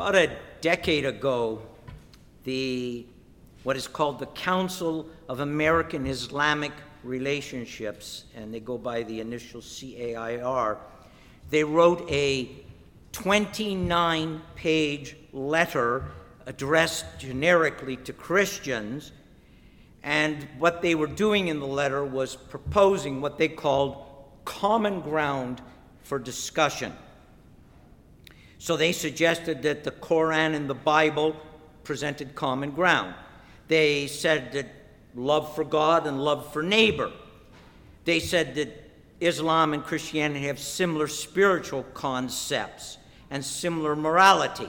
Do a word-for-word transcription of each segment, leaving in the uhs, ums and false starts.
About a decade ago, the what is called the Council of American Islamic Relationships, and they go by the initial C A I R, they wrote a twenty-nine page letter addressed generically to Christians, and what they were doing in the letter was proposing what they called common ground for discussion. So they suggested that the Quran and the Bible presented common ground. They said that love for God and love for neighbor. They said that Islam and Christianity have similar spiritual concepts and similar morality.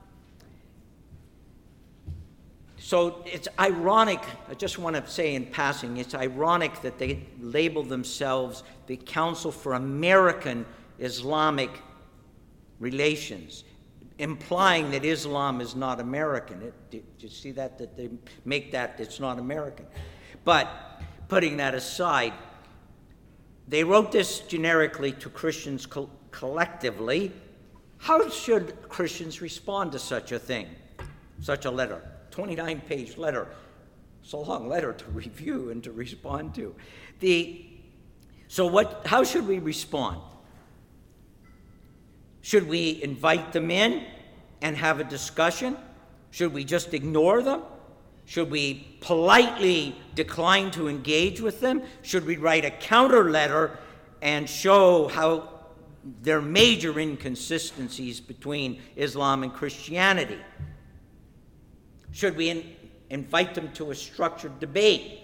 So it's ironic, I just want to say in passing, it's ironic that they label themselves the Council for American Islamic Relations, implying that Islam is not American. It, did you see that, that they make that it's not American? But putting that aside, they wrote this generically to Christians co- collectively. How should Christians respond to such a thing, such a letter? twenty-nine page letter. It's a long letter to review and to respond to. The, so what? How should we respond? Should we invite them in and have a discussion? Should we just ignore them? Should we politely decline to engage with them? Should we write a counter letter and show how there are major inconsistencies between Islam and Christianity? Should we in, invite them to a structured debate?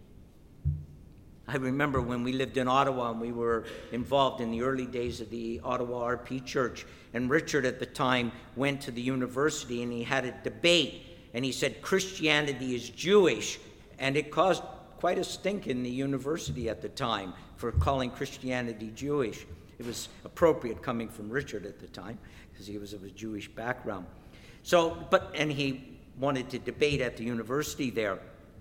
I remember when we lived in Ottawa and we were involved in the early days of the Ottawa R P Church, and Richard at the time went to the university and he had a debate, and he said Christianity is Jewish, and it caused quite a stink in the university at the time for calling Christianity Jewish. It was appropriate coming from Richard at the time because he was of a Jewish background. So, but, and he wanted to debate at the university there.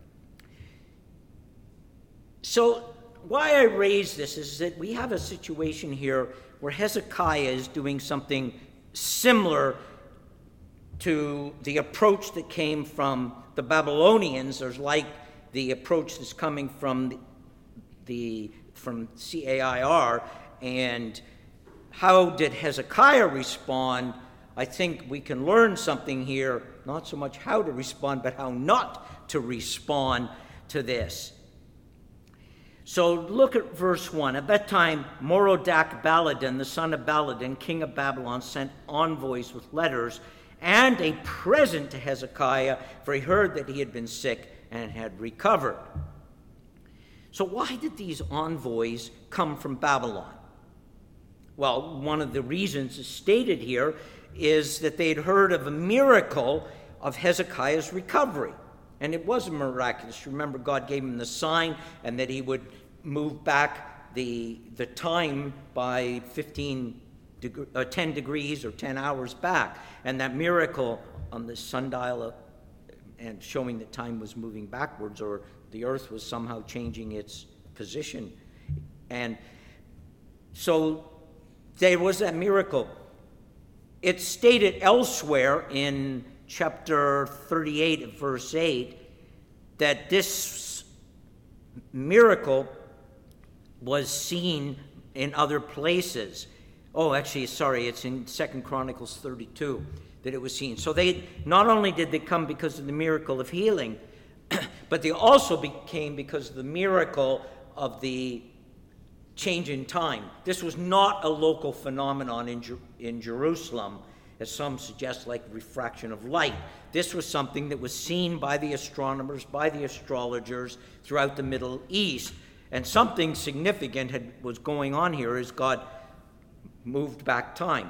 So why I raise this is that we have a situation here where Hezekiah is doing something similar to the approach that came from the Babylonians, or like the approach that's coming from the, the from C A I R. And how did Hezekiah respond? I think we can learn something here, not so much how to respond, but how not to respond to this. So look at verse one. At that time, Merodach Baladan, the son of Baladan, king of Babylon, sent envoys with letters and a present to Hezekiah, for he heard that he had been sick and had recovered. So why did these envoys come from Babylon? Well, one of the reasons is stated here is that they had heard of a miracle of Hezekiah's recovery. And it was miraculous. Remember, God gave him the sign, and that he would move back the the time by fifteen, deg- uh, ten degrees or ten hours back. And that miracle on the sundial uh, and showing that time was moving backwards, or the earth was somehow changing its position. And so there was that miracle. It's stated elsewhere in chapter thirty-eight, verse eight, that this miracle was seen in other places. Oh, actually, sorry, it's in Second Chronicles thirty-two that it was seen. So they not only did they come because of the miracle of healing, but they also became because of the miracle of the change in time. This was not a local phenomenon in, Jer- in Jerusalem, as some suggest, like refraction of light. This was something that was seen by the astronomers, by the astrologers throughout the Middle East. And something significant had, was going on here as God moved back time.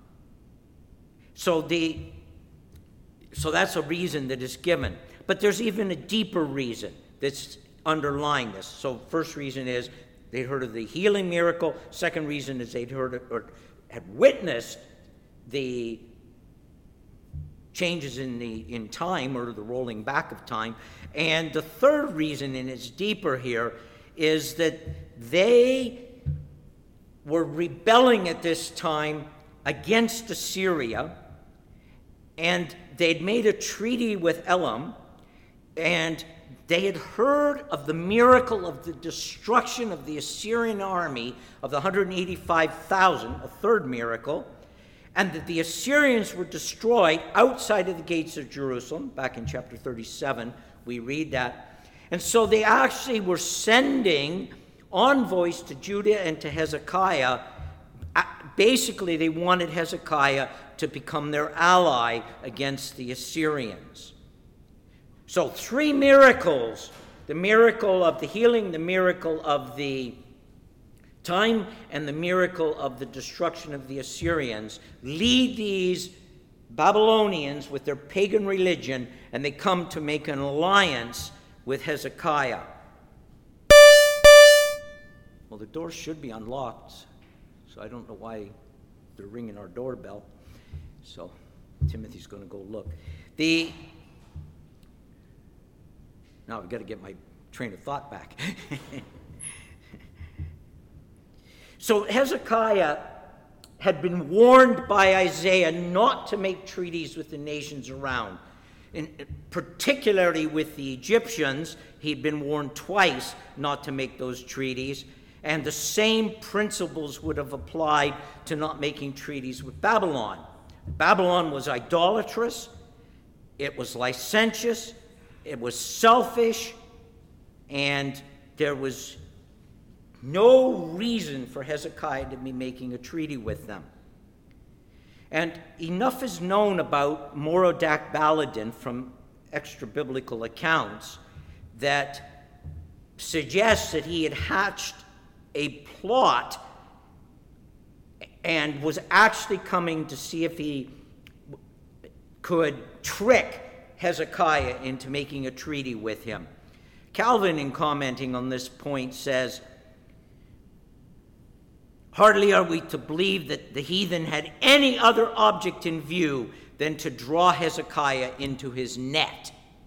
So the so that's a reason that is given. But there's even a deeper reason that's underlying this. So first reason is they heard of the healing miracle. Second reason is they'd heard of, or had witnessed the changes in the in time, or the rolling back of time. And the third reason, and it's deeper here, is that they were rebelling at this time against Assyria, and they'd made a treaty with Elam, and they had heard of the miracle of the destruction of the Assyrian army of the one hundred eighty-five thousand, a third miracle, and that the Assyrians were destroyed outside of the gates of Jerusalem. Back in chapter thirty-seven, we read that. And so they actually were sending envoys to Judah and to Hezekiah. Basically, they wanted Hezekiah to become their ally against the Assyrians. So three miracles, the miracle of the healing, the miracle of the time, and the miracle of the destruction of the Assyrians, lead these Babylonians with their pagan religion, and they come to make an alliance with Hezekiah. Well, the door should be unlocked, so I don't know why they're ringing our doorbell. So Timothy's going to go look. The Now I've got to get my train of thought back. So Hezekiah had been warned by Isaiah not to make treaties with the nations around, in, particularly with the Egyptians. He'd been warned twice not to make those treaties, and the same principles would have applied to not making treaties with Babylon. Babylon was idolatrous, it was licentious, it was selfish, and there was no reason for Hezekiah to be making a treaty with them. And enough is known about Merodach-Baladan from extra-biblical accounts that suggests that he had hatched a plot and was actually coming to see if he could trick Hezekiah into making a treaty with him. Calvin, in commenting on this point, says, "Hardly are we to believe that the heathen had any other object in view than to draw Hezekiah into his net."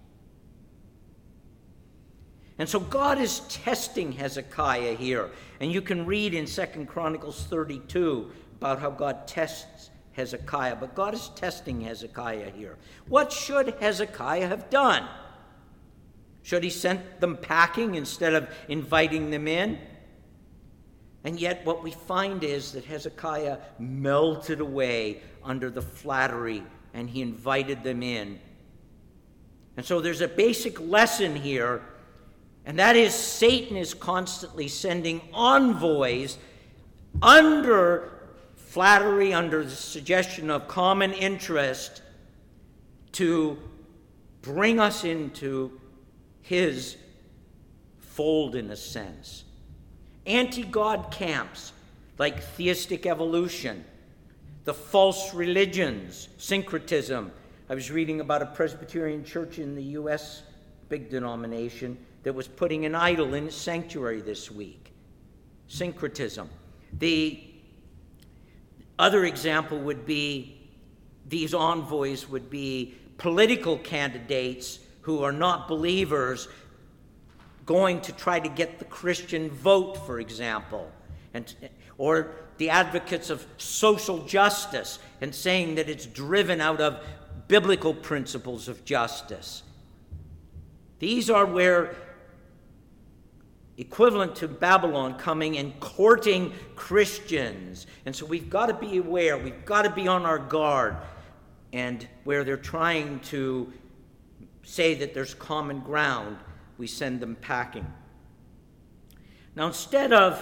And so God is testing Hezekiah here. And you can read in Second Chronicles thirty-two about how God tests Hezekiah. But God is testing Hezekiah here. What should Hezekiah have done? Should he sent them packing instead of inviting them in? And yet what we find is that Hezekiah melted away under the flattery, and he invited them in. And so there's a basic lesson here, and that is Satan is constantly sending envoys under flattery, under the suggestion of common interest, to bring us into his fold, in a sense. Anti-God camps like theistic evolution, the false religions, syncretism. I was reading about a Presbyterian church in the U S, big denomination, that was putting an idol in its sanctuary this week. Syncretism. The other example would be, these envoys would be political candidates who are not believers going to try to get the Christian vote, for example, and or the advocates of social justice and saying that it's driven out of biblical principles of justice. These are where, equivalent to Babylon coming and courting Christians. And so we've got to be aware, we've got to be on our guard, and where they're trying to say that there's common ground, we send them packing. Now, instead of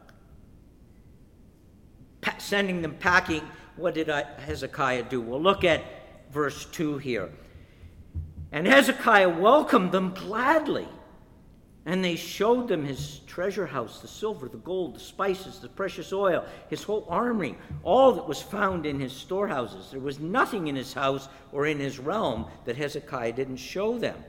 pa- sending them packing, what did I, Hezekiah do? Well, look at verse two here. "And Hezekiah welcomed them gladly, and they showed them his treasure house, the silver, the gold, the spices, the precious oil, his whole armory, all that was found in his storehouses. There was nothing in his house or in his realm that Hezekiah didn't show them."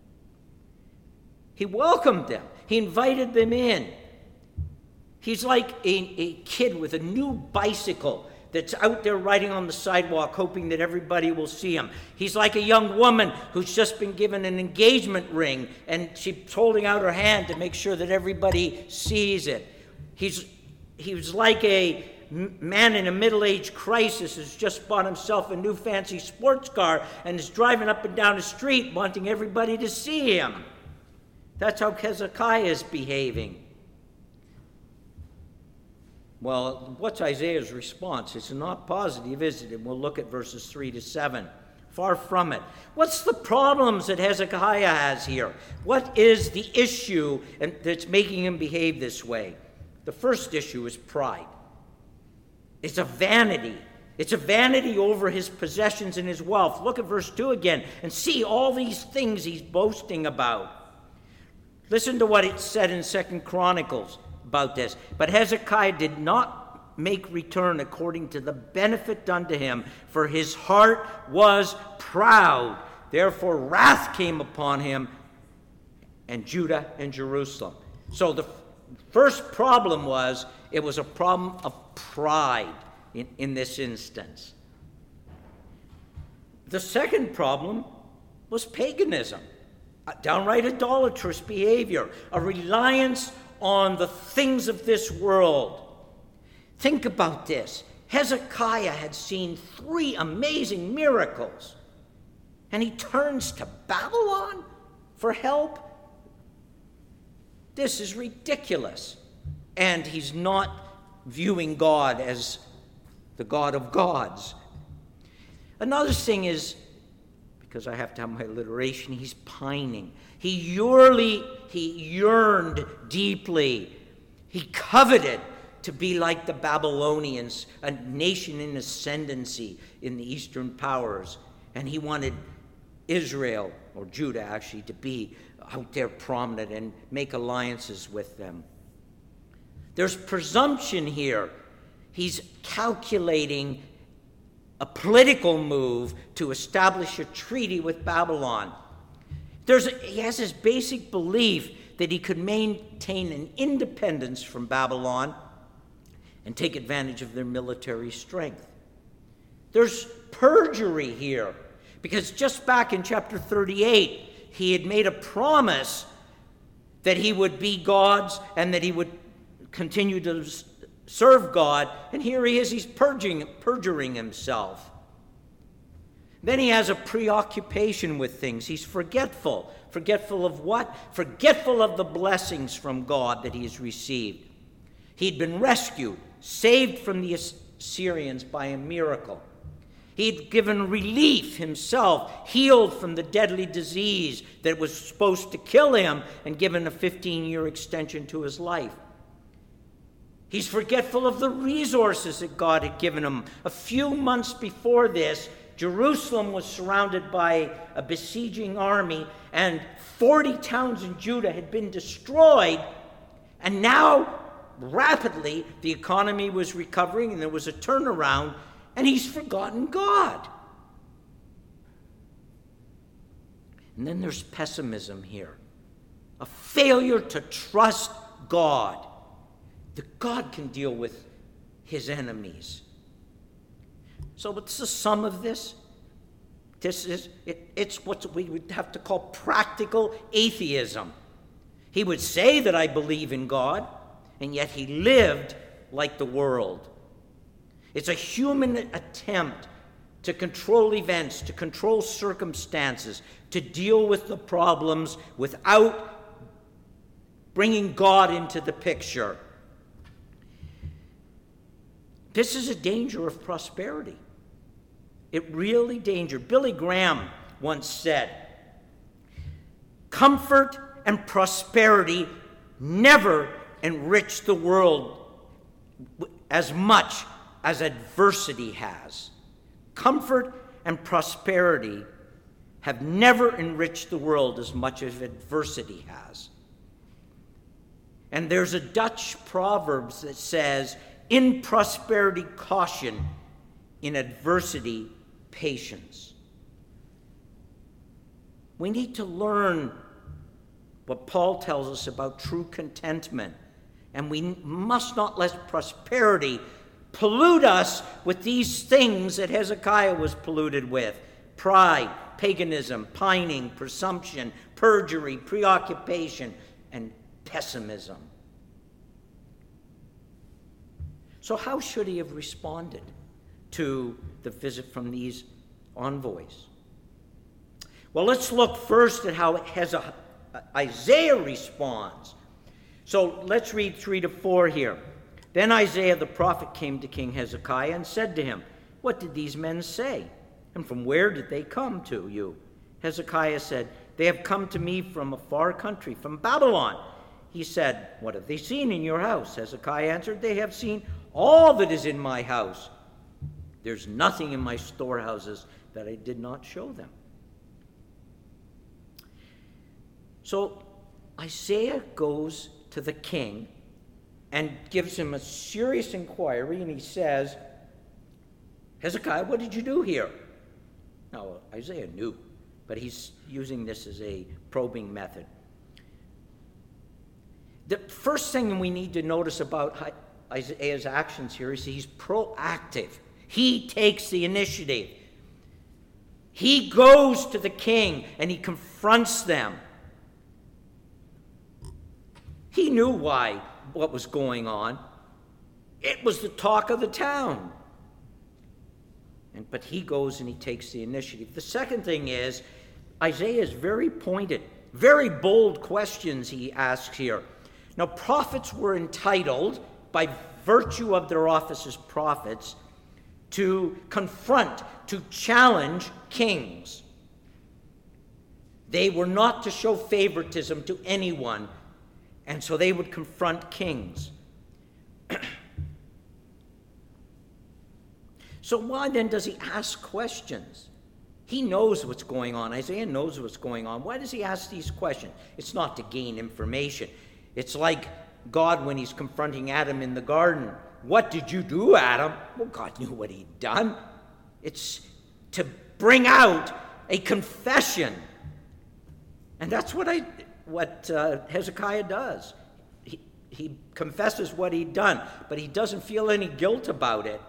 He welcomed them. He invited them in. He's like a, a kid with a new bicycle that's out there riding on the sidewalk hoping that everybody will see him. He's like a young woman who's just been given an engagement ring and she's holding out her hand to make sure that everybody sees it. He's, he was like a, man in a middle-age crisis has just bought himself a new fancy sports car and is driving up and down the street wanting everybody to see him. That's how Hezekiah is behaving. Well, what's Isaiah's response? It's not positive, is it? And we'll look at verses three to seven. Far from it. What's the problems that Hezekiah has here? What is the issue that's making him behave this way? The first issue is pride. It's a vanity. It's a vanity over his possessions and his wealth. Look at verse two again and see all these things he's boasting about. Listen to what it said in Second Chronicles about this. But Hezekiah did not make return according to the benefit done to him, for his heart was proud. Therefore wrath came upon him and Judah and Jerusalem. So the first problem was, it was a problem of pride in, in this instance. The second problem was paganism, a downright idolatrous behavior, a reliance on the things of this world. Think about this. Hezekiah had seen three amazing miracles, and he turns to Babylon for help? This is ridiculous. And he's not viewing God as the God of gods. Another thing is, because I have to have my alliteration, he's pining. He yearly, he yearned deeply. He coveted to be like the Babylonians, a nation in ascendancy in the Eastern powers. And he wanted Israel, or Judah actually, to be out there prominent and make alliances with them. There's presumption here. He's calculating a political move to establish a treaty with Babylon. There's a, he has this basic belief that he could maintain an independence from Babylon and take advantage of their military strength. There's perjury here, because just back in chapter thirty-eight, he had made a promise that he would be God's and that he would continue to serve God, and here he is, he's purging, perjuring himself. Then he has a preoccupation with things. He's forgetful. Forgetful of what? Forgetful of the blessings from God that he has received. He'd been rescued, saved from the Assyrians by a miracle. He'd given relief himself, healed from the deadly disease that was supposed to kill him, and given a fifteen-year extension to his life. He's forgetful of the resources that God had given him. A few months before this, Jerusalem was surrounded by a besieging army, and forty towns in Judah had been destroyed, and now, rapidly, the economy was recovering, and there was a turnaround, and he's forgotten God. And then there's pessimism here, a failure to trust God, that God can deal with his enemies. So what's the sum of this? This is, it, it's what we would have to call practical atheism. He would say that I believe in God, and yet he lived like the world. It's a human attempt to control events, to control circumstances, to deal with the problems without bringing God into the picture. This is a danger of prosperity. It really danger. Billy Graham once said, comfort and prosperity never enrich the world as much as adversity has. Comfort and prosperity have never enriched the world as much as adversity has. And there's a Dutch proverb that says, in prosperity, caution; in adversity, patience. We need to learn what Paul tells us about true contentment, and we must not let prosperity pollute us with these things that Hezekiah was polluted with: pride, paganism, pining, presumption, perjury, preoccupation, and pessimism. So how should he have responded to the visit from these envoys? Well, let's look first at how Hezekiah, Isaiah responds. So let's read three to four here. Then Isaiah the prophet came to King Hezekiah and said to him, "What did these men say? And from where did they come to you?" Hezekiah said, "They have come to me from a far country, from Babylon." He said, "What have they seen in your house?" Hezekiah answered, "They have seen all that is in my house. There's nothing in my storehouses that I did not show them." So Isaiah goes to the king and gives him a serious inquiry, and he says, "Hezekiah, what did you do here?" Now, Isaiah knew, but he's using this as a probing method. The first thing we need to notice about Isaiah's actions here is he's proactive. He takes the initiative. He goes to the king and he confronts them. He knew why, what was going on. It was the talk of the town. And, but he goes and he takes the initiative. The second thing is, Isaiah is very pointed, very bold questions he asks here. Now, prophets were entitled, by virtue of their office as prophets, to confront, to challenge kings. They were not to show favoritism to anyone, and so they would confront kings. So why then does he ask questions? He knows what's going on. Isaiah knows what's going on. Why does he ask these questions? It's not to gain information. It's like God when he's confronting Adam in the garden. "What did you do, Adam?" Well, God knew what he'd done. It's to bring out a confession. And that's what I, what uh, Hezekiah does. He, he confesses what he'd done, but he doesn't feel any guilt about it.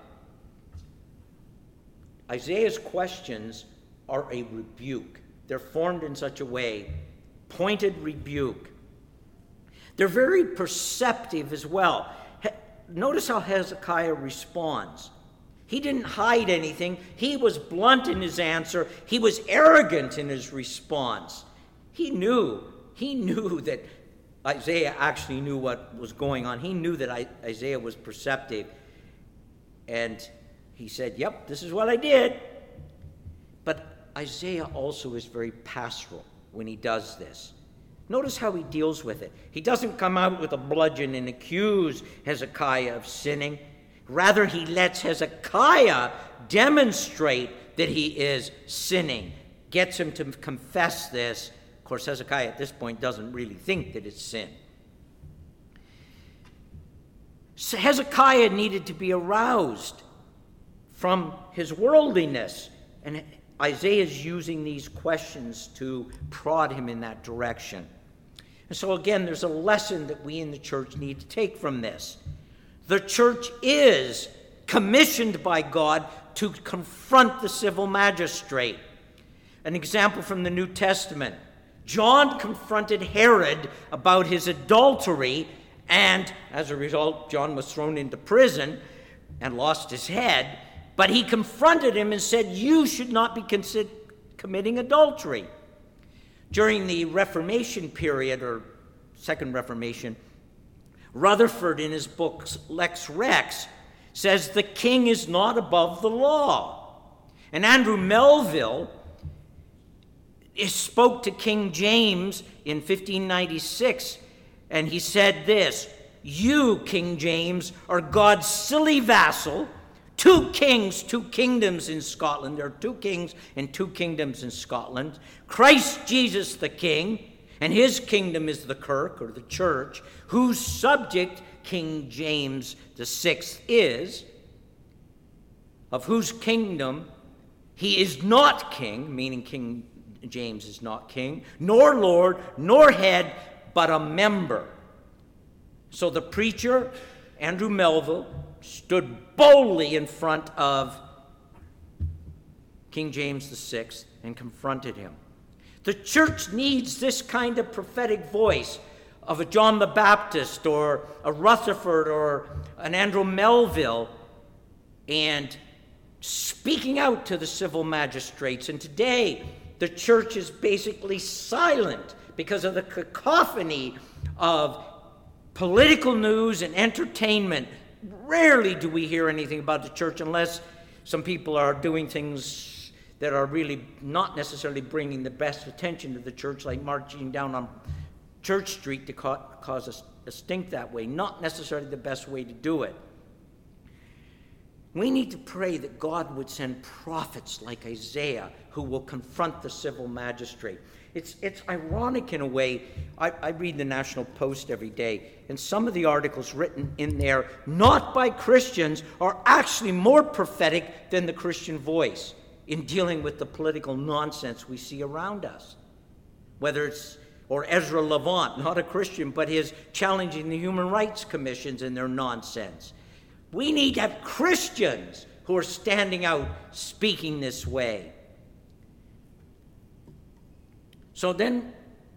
Isaiah's questions are a rebuke. They're formed in such a way, pointed rebuke. They're very perceptive as well. He- Notice how Hezekiah responds. He didn't hide anything. He was blunt in his answer. He was arrogant in his response. He knew, he knew that Isaiah actually knew what was going on. He knew that I, Isaiah was perceptive. And he said, "Yep, this is what I did." But Isaiah also is very pastoral when he does this. Notice how he deals with it. He doesn't come out with a bludgeon and accuse Hezekiah of sinning. Rather, he lets Hezekiah demonstrate that he is sinning, gets him to confess this. Of course, Hezekiah at this point doesn't really think that it's sin. So Hezekiah needed to be aroused from his worldliness, and Isaiah is using these questions to prod him in that direction. And so again, there's a lesson that we in the church need to take from this. The church is commissioned by God to confront the civil magistrate. An example from the New Testament. John confronted Herod about his adultery, and as a result, John was thrown into prison and lost his head. But he confronted him and said, "You should not be consider- committing adultery." During the Reformation period, or Second Reformation, Rutherford, in his book Lex Rex, says the king is not above the law. And Andrew Melville spoke to King James in fifteen ninety-six, and he said this: "You, King James, are God's silly vassal. Two kings, two kingdoms in Scotland. There are two kings and two kingdoms in Scotland. Christ Jesus the king, and his kingdom is the kirk, or the church, whose subject King James the sixth is, of whose kingdom he is not king," meaning King James is not king, "nor Lord, nor head, but a member." So the preacher, Andrew Melville, stood boldly in front of King James the sixth and confronted him. The church needs this kind of prophetic voice, of a John the Baptist or a Rutherford or an Andrew Melville and speaking out to the civil magistrates. And today, the church is basically silent because of the cacophony of political news and entertainment. Rarely do we hear anything about the church unless some people are doing things that are really not necessarily bringing the best attention to the church, like marching down on Church Street to ca- cause a, a stink that way. Not necessarily the best way to do it. We need to pray that God would send prophets like Isaiah who will confront the civil magistrate. It's, it's ironic in a way. I, I read the National Post every day, and some of the articles written in there, not by Christians, are actually more prophetic than the Christian voice in dealing with the political nonsense we see around us. Whether it's, or Ezra Levant, not a Christian, but his challenging the human rights commissions and their nonsense. We need to have Christians who are standing out speaking this way. So then,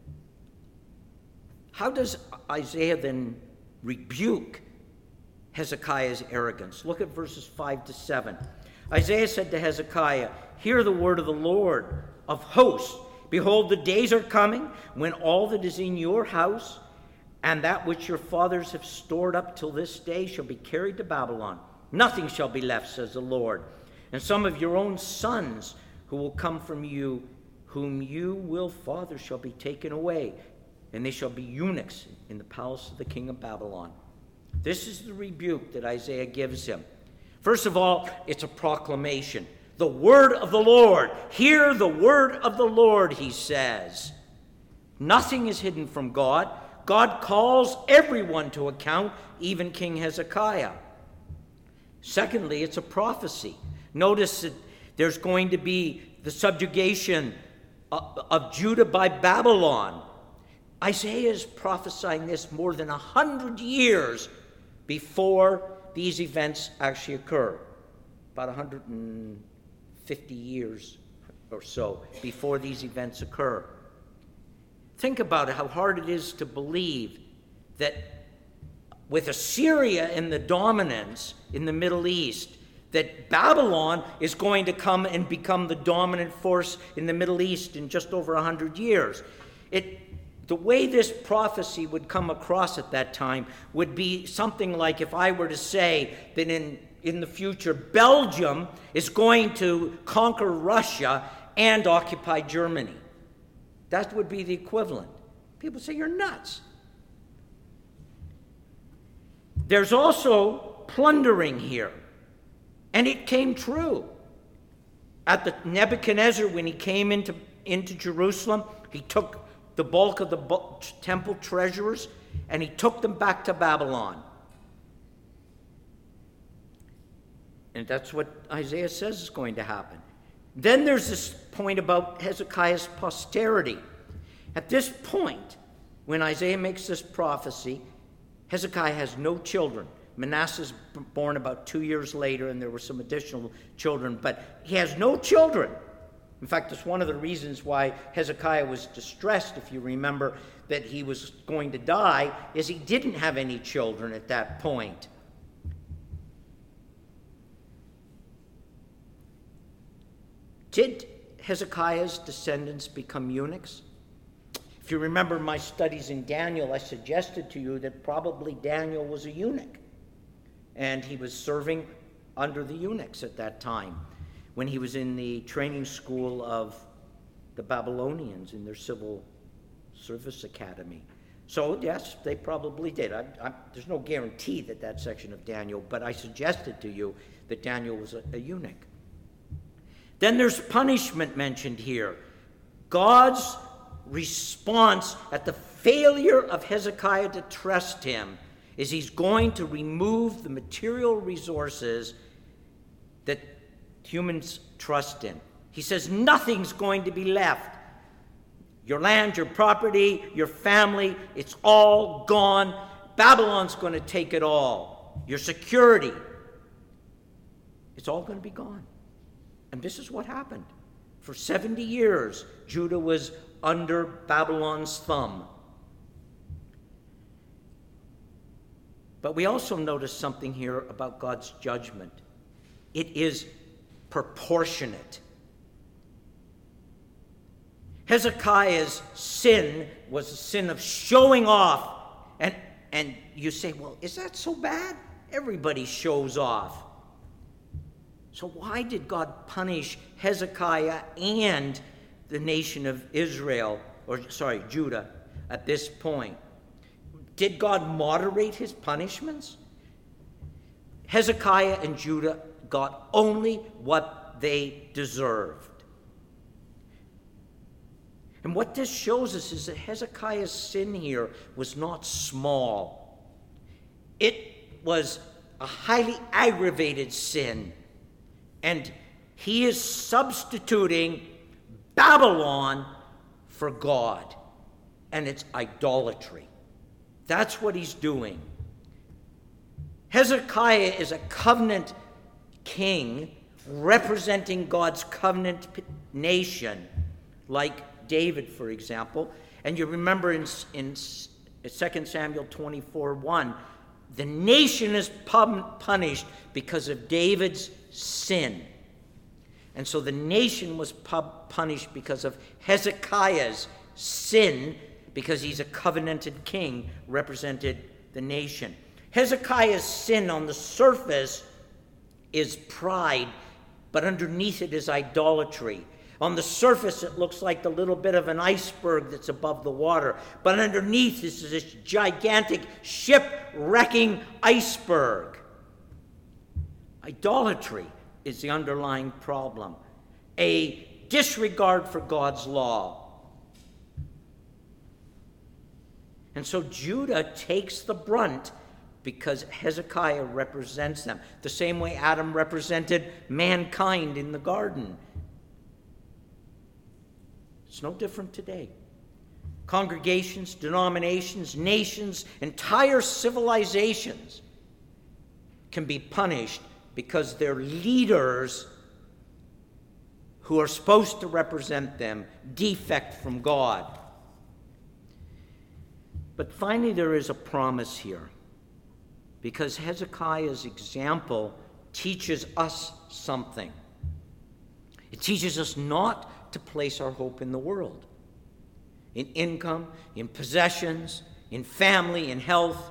how does Isaiah then rebuke Hezekiah's arrogance? Look at verses five to seven. Isaiah said to Hezekiah, "Hear the word of the Lord of hosts. Behold, the days are coming when all that is in your house and that which your fathers have stored up till this day shall be carried to Babylon. Nothing shall be left, says the Lord. And some of your own sons who will come from you, whom you will father, shall be taken away, and they shall be eunuchs in the palace of the king of Babylon." This is the rebuke that Isaiah gives him. First of all, it's a proclamation. The word of the Lord. Hear the word of the Lord, he says. Nothing is hidden from God. God calls everyone to account, even King Hezekiah. Secondly, it's a prophecy. Notice that there's going to be the subjugation of, of Judah by Babylon. Isaiah is prophesying this more than a hundred years before these events actually occur. About one hundred fifty years or so before these events occur. Think about it, how hard it is to believe that with Assyria in the dominance in the Middle East, that Babylon is going to come and become the dominant force in the Middle East in just over one hundred years. It, the way this prophecy would come across at that time would be something like if I were to say that in, in the future, Belgium is going to conquer Russia and occupy Germany. That would be the equivalent. People say, you're nuts. There's also plundering here. And it came true. At the Nebuchadnezzar, when he came into, into Jerusalem, he took the bulk of the bu- temple treasurers and he took them back to Babylon. And that's what Isaiah says is going to happen. Then there's this point about Hezekiah's posterity. At this point, when Isaiah makes this prophecy, Hezekiah has no children. Manasseh's born about two years later, and there were some additional children, but he has no children. In fact, it's one of the reasons why Hezekiah was distressed, if you remember, that he was going to die, is he didn't have any children at that point. Did Hezekiah's descendants become eunuchs? If you remember my studies in Daniel, I suggested to you that probably Daniel was a eunuch. And he was serving under the eunuchs at that time when he was in the training school of the Babylonians in their civil service academy. So, yes, they probably did. I, I, there's no guarantee that that section of Daniel, but I suggested to you that Daniel was a, a eunuch. Then there's punishment mentioned here. God's response at the failure of Hezekiah to trust him is he's going to remove the material resources that humans trust in. He says nothing's going to be left. Your land, your property, your family, it's all gone. Babylon's going to take it all. Your security, it's all going to be gone. And this is what happened. For seventy years, Judah was under Babylon's thumb. But we also notice something here about God's judgment. It is proportionate. Hezekiah's sin was a sin of showing off. And, and you say, well, is that so bad? Everybody shows off. So why did God punish Hezekiah and the nation of Israel, or sorry, Judah, at this point? Did God moderate his punishments? Hezekiah and Judah got only what they deserved. And what this shows us is that Hezekiah's sin here was not small. It was a highly aggravated sin. And he is substituting Babylon for God. And it's idolatry. That's what he's doing. Hezekiah is a covenant king representing God's covenant nation, like David, for example. And you remember in, in Second Samuel twenty-four one, the nation is punished because of David's sin. And so the nation was punished because of Hezekiah's sin, because he's a covenanted king, represented the nation. Hezekiah's sin on the surface is pride, but underneath it is idolatry. On the surface, it looks like the little bit of an iceberg that's above the water, but underneath is this gigantic ship-wrecking iceberg. Idolatry is the underlying problem. A disregard for God's law. And so Judah takes the brunt because Hezekiah represents them, the same way Adam represented mankind in the garden. It's no different today. Congregations, denominations, nations, entire civilizations can be punished because their leaders, who are supposed to represent them, defect from God. But finally, there is a promise here, because Hezekiah's example teaches us something. It teaches us not to place our hope in the world, in income, in possessions, in family, in health.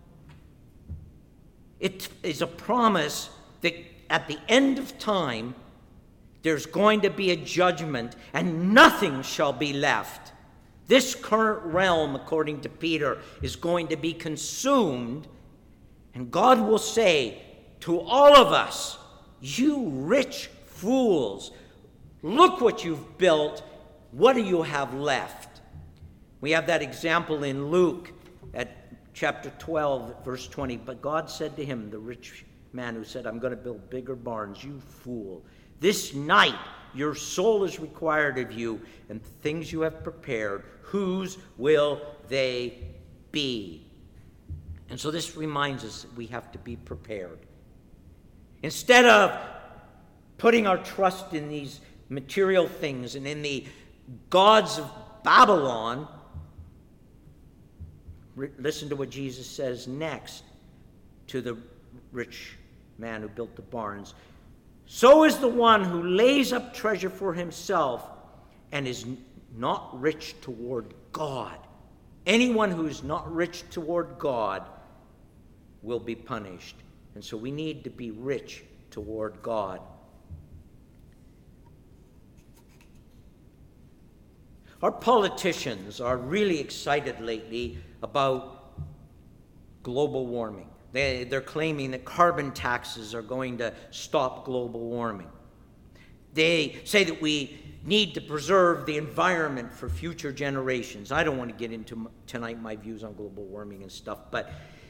It is a promise that at the end of time, there's going to be a judgment and nothing shall be left. This current realm, according to Peter, is going to be consumed, and God will say to all of us, you rich fools, look what you've built. What do you have left? We have that example in Luke at chapter twelve, verse twenty. But God said to him, the rich man who said, I'm going to build bigger barns, you fool. This night your soul is required of you, and the things you have prepared, whose will they be? And so this reminds us that we have to be prepared. Instead of putting our trust in these material things and in the gods of Babylon, re- listen to what Jesus says next to the rich man who built the barns. So is the one who lays up treasure for himself and is not rich toward God. Anyone who is not rich toward God will be punished. And so we need to be rich toward God. Our politicians are really excited lately about global warming. They, they're claiming that carbon taxes are going to stop global warming. They say that we need to preserve the environment for future generations. I don't want to get into tonight my views on global warming and stuff, but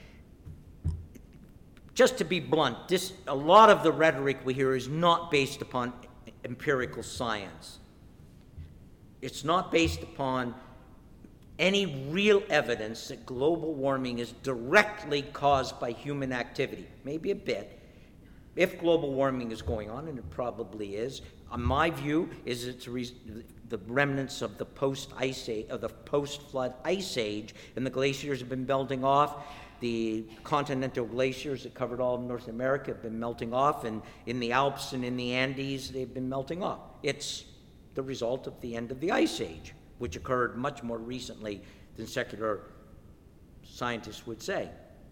just to be blunt, this, a lot of the rhetoric we hear is not based upon empirical science. It's not based upon any real evidence that global warming is directly caused by human activity. Maybe a bit. If global warming is going on, and it probably is, uh, my view is it's re- the remnants of the post-ice age, of the post-flood ice age, and the glaciers have been melting off. The continental glaciers that covered all of North America have been melting off, and in the Alps and in the Andes, they've been melting off. It's the result of the end of the Ice Age, which occurred much more recently than secular scientists would say.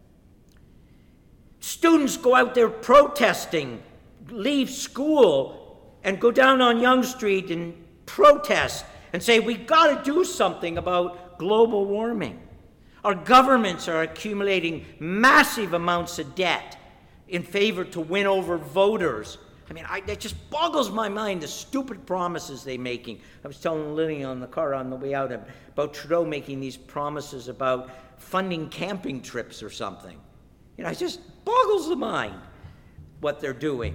Students go out there protesting, leave school, and go down on Yonge Street and protest and say, we got to do something about global warming. Our governments are accumulating massive amounts of debt in favor to win over voters. I mean, I, it just boggles my mind, the stupid promises they're making. I was telling Lily on the car on the way out about Trudeau making these promises about funding camping trips or something. You know, it just boggles the mind what they're doing.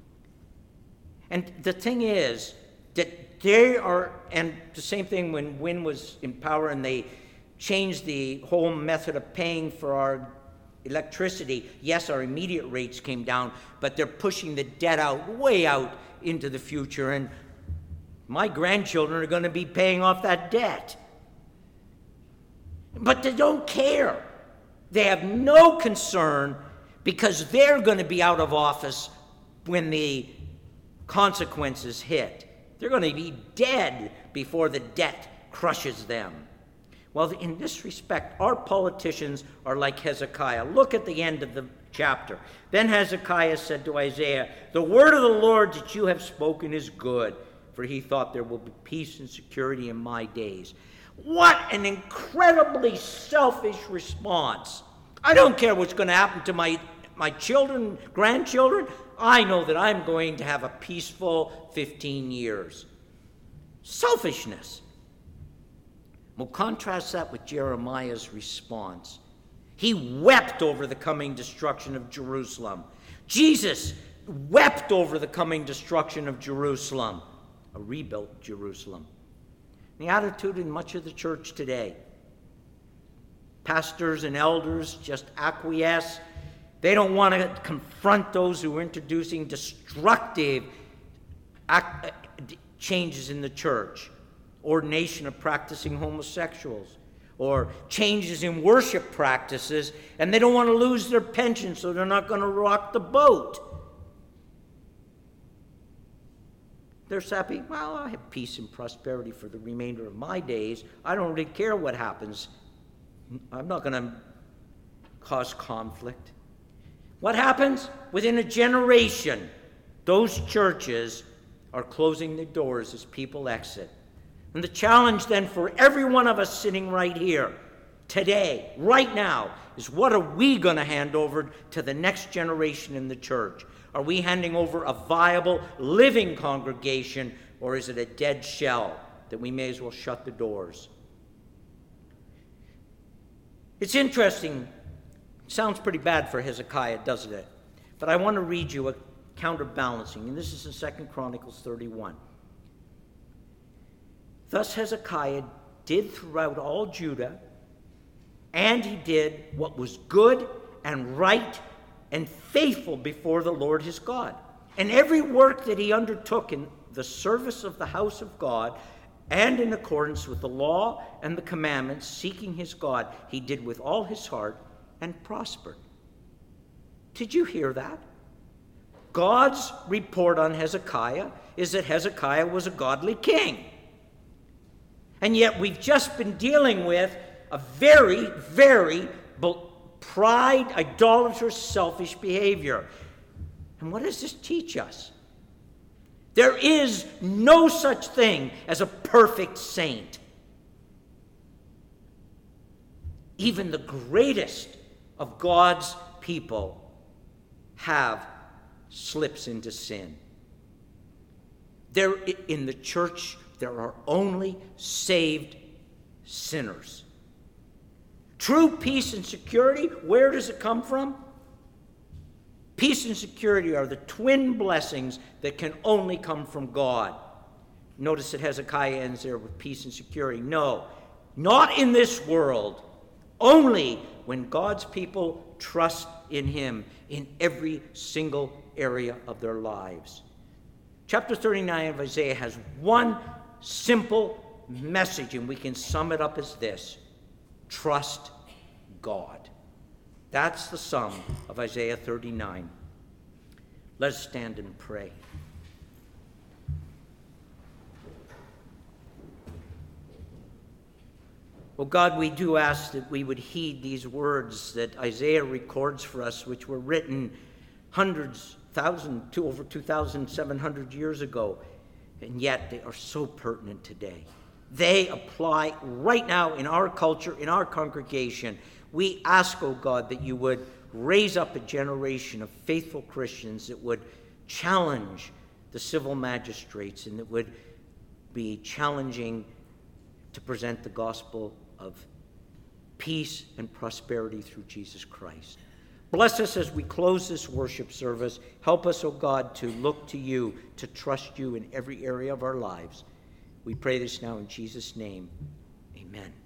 And the thing is that they are, and the same thing when Wynne was in power and they changed the whole method of paying for our electricity. Yes, our immediate rates came down, but they're pushing the debt out, way out into the future, and my grandchildren are going to be paying off that debt. But they don't care. They have no concern because they're going to be out of office when the consequences hit. They're going to be dead before the debt crushes them. Well, in this respect, our politicians are like Hezekiah. Look at the end of the chapter. Then Hezekiah said to Isaiah, the word of the Lord that you have spoken is good, for he thought there will be peace and security in my days. What an incredibly selfish response. I don't care what's going to happen to my, my children, grandchildren. I know that I'm going to have a peaceful fifteen years. Selfishness. We'll contrast that with Jeremiah's response. He wept over the coming destruction of Jerusalem. Jesus wept over the coming destruction of Jerusalem, a rebuilt Jerusalem. The attitude in much of the church today, pastors and elders just acquiesce. They don't want to confront those who are introducing destructive changes in the church. Ordination of practicing homosexuals, or changes in worship practices, and they don't want to lose their pension, so they're not going to rock the boat. They're happy, well, I have peace and prosperity for the remainder of my days. I don't really care what happens. I'm not going to cause conflict. What happens? Within a generation, those churches are closing their doors as people exit. And the challenge then for every one of us sitting right here today, right now, is what are we going to hand over to the next generation in the church? Are we handing over a viable, living congregation, or is it a dead shell that we may as well shut the doors? It's interesting. It sounds pretty bad for Hezekiah, doesn't it? But I want to read you a counterbalancing, and this is in Second Chronicles thirty-one. Thus Hezekiah did throughout all Judah, and he did what was good and right and faithful before the Lord his God. And every work that he undertook in the service of the house of God and in accordance with the law and the commandments, seeking his God, he did with all his heart and prospered. Did you hear that? God's report on Hezekiah is that Hezekiah was a godly king. And yet we've just been dealing with a very, very pride, idolatrous, selfish behavior. And what does this teach us? There is no such thing as a perfect saint. Even the greatest of God's people have slips into sin. There, in the church, there are only saved sinners. True peace and security, where does it come from? Peace and security are the twin blessings that can only come from God. Notice that Hezekiah ends there with peace and security. No, not in this world. Only when God's people trust in him in every single area of their lives. Chapter thirty-nine of Isaiah has one simple message, and we can sum it up as this: trust God. That's the sum of Isaiah thirty-nine. Let us stand and pray. Oh God, we do ask that we would heed these words that Isaiah records for us, which were written hundreds, thousand, to over two thousand seven hundred years ago, and yet they are so pertinent today. They apply right now in our culture, in our congregation. We ask, oh God, that you would raise up a generation of faithful Christians that would challenge the civil magistrates and that would be challenging to present the gospel of peace and prosperity through Jesus Christ. Bless us as we close this worship service. Help us, O God, to look to you, to trust you in every area of our lives. We pray this now in Jesus' name. Amen.